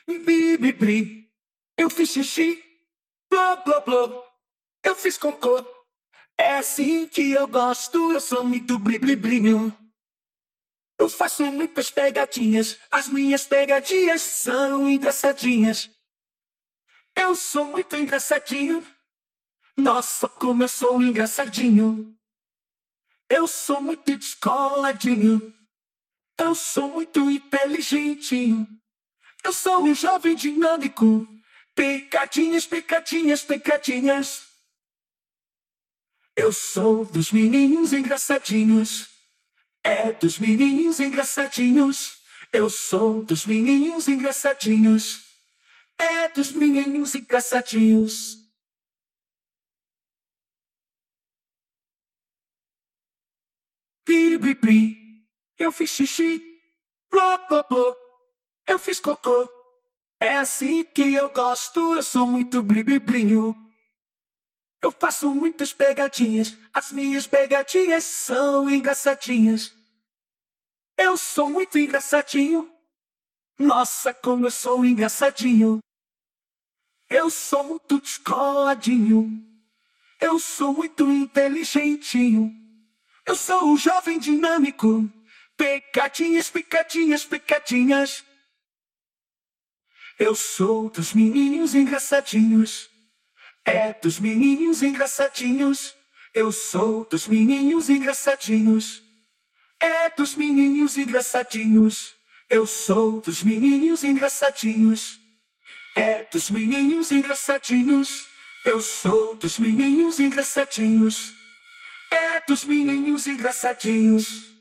Bi, bi, bi. Eu fiz xixi, blá, blá, blá. Eu fiz cocô. É assim que eu gosto, eu sou muito bli-bli-blinho. Eu faço muitas pegadinhas, as minhas pegadinhas são engraçadinhas. Eu sou muito engraçadinho, nossa, como eu sou engraçadinho. Eu sou muito descoladinho, eu sou muito inteligentinho. Eu sou um jovem dinâmico, picadinhas, picadinhas, picadinhas. Eu sou dos menininhos engraçadinhos, é dos menininhos engraçadinhos. Eu sou dos menininhos engraçadinhos, é dos menininhos engraçadinhos. Pi, pi, pi. Eu fiz xixi, blá, blá, blá. Eu fiz cocô. É assim que eu gosto, eu sou muito bli-bli-blinho. Eu faço muitas pegadinhas, as minhas pegadinhas são engraçadinhas. Eu sou muito engraçadinho, nossa, como eu sou engraçadinho. Eu sou muito descoladinho, eu sou muito inteligentinho. Eu sou um jovem dinâmico, picadinhas, picadinhas, picadinhas. Eu sou dos menininhos engraçadinhos, é dos menininhos engraçadinhos. Eu sou dos menininhos engraçadinhos, é dos menininhos engraçadinhos. Eu sou dos menininhos engraçadinhos, é dos menininhos engraçadinhos. Eu sou dos menininhos engraçadinhos, é dos menininhos engraçadinhos.